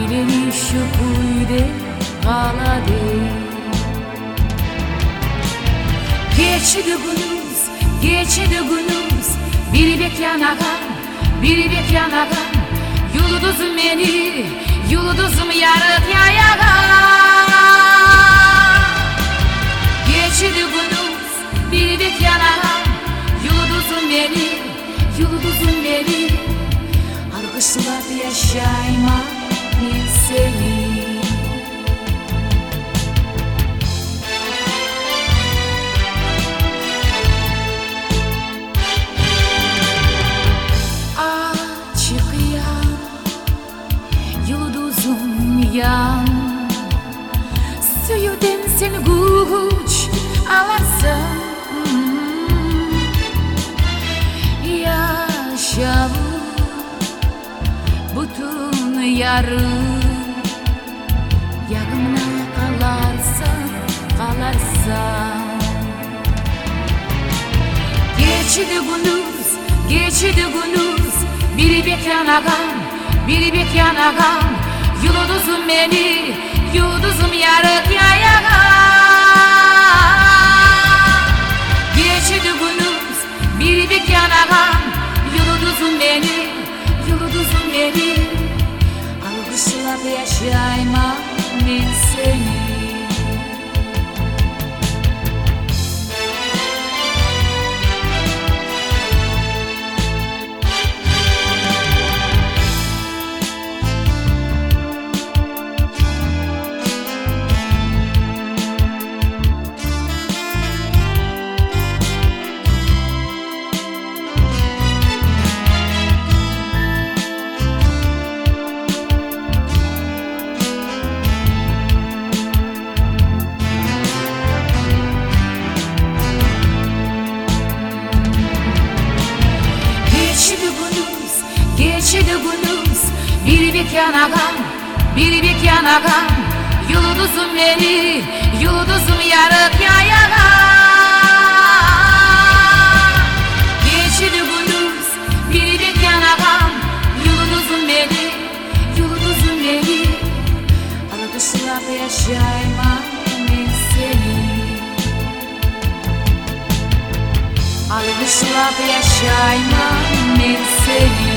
Aileni şu kuyde kaladı. Geçti günümüz, geçti günümüz. Biri bekleyen ağam, biri bekleyen ağam. Yıldızım beni, yıldızım yarıp yayağa. Geçti günümüz, biri bekleyen ağam. Yıldızım beni, yıldızım beni. Alkışlar yaşayma seni. Açık yan, yıldızım yan. Suyudan sen güç alasın. Yaşa bütün yarın. Yağımına kalarsan, kalarsan. Geçti günümüz, geçti günümüz. Biri bekleyen ağam, biri bekleyen ağam. Yıldızım beni, yıldızım yarıp yayağa. Geçti günümüz, biri bekleyen ağam. Yıldızım beni, yıldızım beni. Alkışlar yaşayma seni. Geçti günümüz, biri bekleyen ağam, biri bekleyen ağam. Yıldızım beni, yıldızım yarıp yayağa. Geçti günümüz, biri bekleyen ağam. Yıldızım beni, yıldızım beni. Alkışlar yaşayma seni. Alkışlar yaşayma seni.